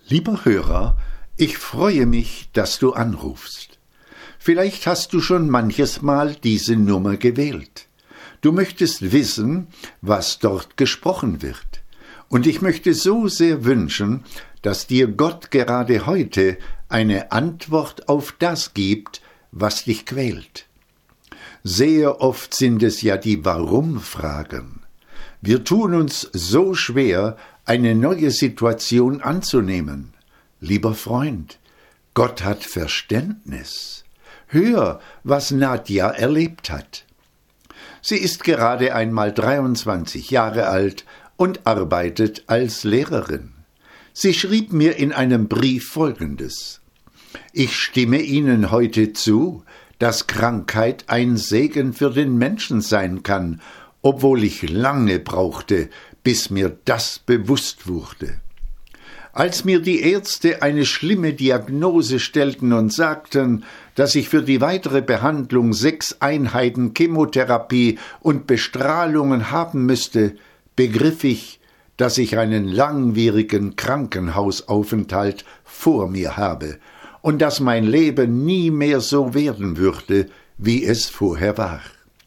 Lieber Hörer, ich freue mich, dass du anrufst. Vielleicht hast du schon manches Mal diese Nummer gewählt. Du möchtest wissen, was dort gesprochen wird. Und ich möchte so sehr wünschen, dass dir Gott gerade heute eine Antwort auf das gibt, was dich quält. Sehr oft sind es ja die Warum-Fragen. Wir tun uns so schwer, eine neue Situation anzunehmen. Lieber Freund, Gott hat Verständnis. Hör, was Nadja erlebt hat. Sie ist gerade einmal 23 Jahre alt und arbeitet als Lehrerin. Sie schrieb mir in einem Brief Folgendes: Ich stimme Ihnen heute zu, dass Krankheit ein Segen für den Menschen sein kann, obwohl ich lange brauchte, bis mir das bewusst wurde. Als mir die Ärzte eine schlimme Diagnose stellten und sagten, dass ich für die weitere Behandlung 6 Einheiten Chemotherapie und Bestrahlungen haben müsste, begriff ich, dass ich einen langwierigen Krankenhausaufenthalt vor mir habe und dass mein Leben nie mehr so werden würde, wie es vorher war.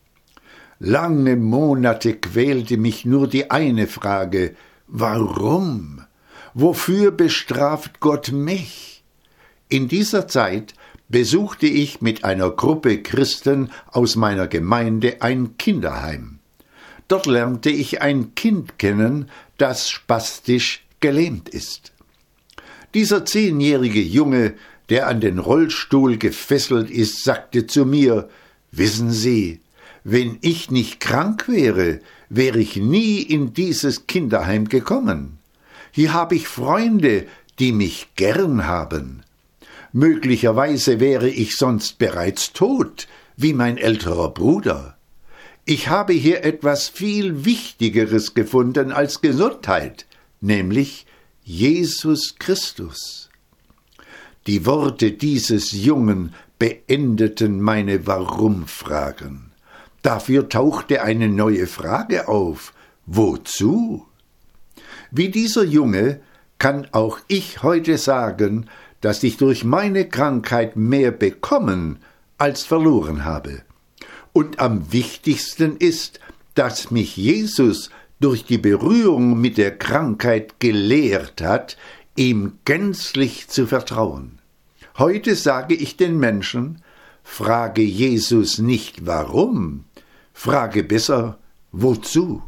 Lange Monate quälte mich nur die eine Frage: Warum? Wofür bestraft Gott mich? In dieser Zeit besuchte ich mit einer Gruppe Christen aus meiner Gemeinde ein Kinderheim. Dort lernte ich ein Kind kennen, das spastisch gelähmt ist. Dieser 10-jährige Junge, der an den Rollstuhl gefesselt ist, sagte zu mir: Wissen Sie, wenn ich nicht krank wäre, wäre ich nie in dieses Kinderheim gekommen. Hier habe ich Freunde, die mich gern haben. Möglicherweise wäre ich sonst bereits tot, wie mein älterer Bruder. Ich habe hier etwas viel Wichtigeres gefunden als Gesundheit, nämlich Jesus Christus. Die Worte dieses Jungen beendeten meine Warum-Fragen. Dafür tauchte eine neue Frage auf: Wozu? Wie dieser Junge kann auch ich heute sagen, dass ich durch meine Krankheit mehr bekommen als verloren habe. Und am wichtigsten ist, dass mich Jesus durch die Berührung mit der Krankheit gelehrt hat, ihm gänzlich zu vertrauen. Heute sage ich den Menschen: Frage Jesus nicht warum, frage besser wozu.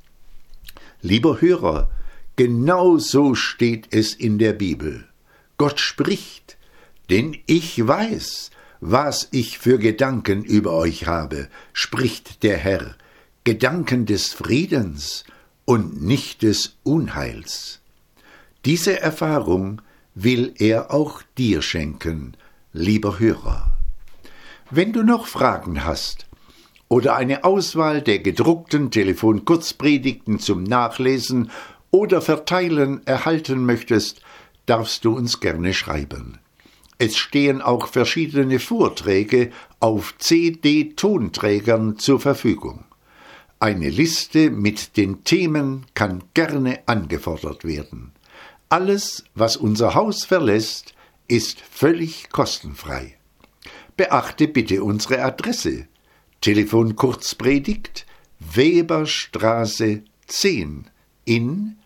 Lieber Hörer, genau so steht es in der Bibel. Gott spricht, denn ich weiß, was ich für Gedanken über euch habe, spricht der Herr, Gedanken des Friedens und nicht des Unheils. Diese Erfahrung will er auch dir schenken, lieber Hörer. Wenn du noch Fragen hast oder eine Auswahl der gedruckten Telefon-Kurzpredigten zum Nachlesen oder Verteilen erhalten möchtest, darfst du uns gerne schreiben. Es stehen auch verschiedene Vorträge auf CD-Tonträgern zur Verfügung. Eine Liste mit den Themen kann gerne angefordert werden. Alles, was unser Haus verlässt, ist völlig kostenfrei. Beachte bitte unsere Adresse: Telefon Kurzpredigt, Weberstraße 10 in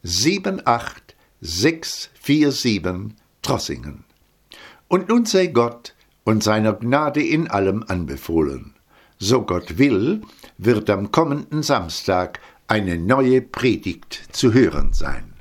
78647 Trossingen. Und nun sei Gott und seiner Gnade in allem anbefohlen. So Gott will, wird am kommenden Samstag eine neue Predigt zu hören sein.